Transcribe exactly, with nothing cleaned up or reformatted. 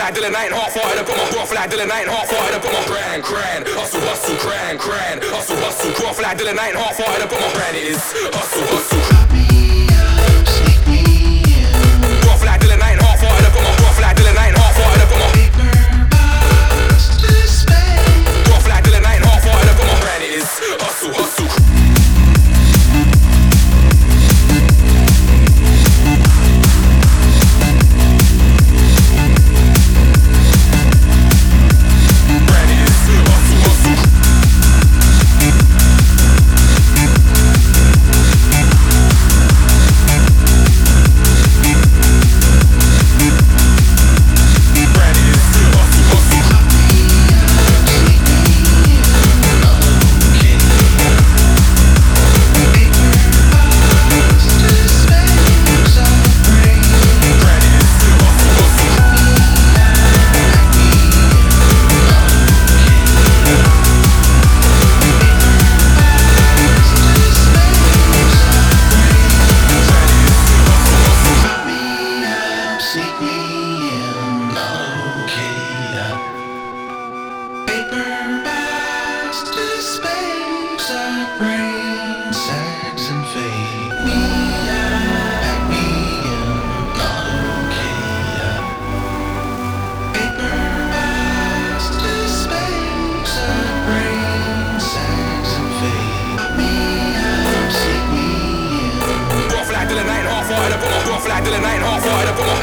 like Dylan, I ain't half-hearted. I got my growth like Dylan, I ain't half-hearted. I got my grand, grand, hustle, hustle, grand, grand, hustle, hustle, growth like Dylan, I ain't half-hearted. I got my grand, it is hustle, hustle. Growth like Dylan, I ain't half-hearted. I got my growth like Dylan, I ain't half-hearted. I got my growth like Dylan, I ain't half-hearted. I got my grand, it is hustle, hustle. Dylan, I ain't half-hearted. I got my growth like Dylan, I ain't half-hearted. I got my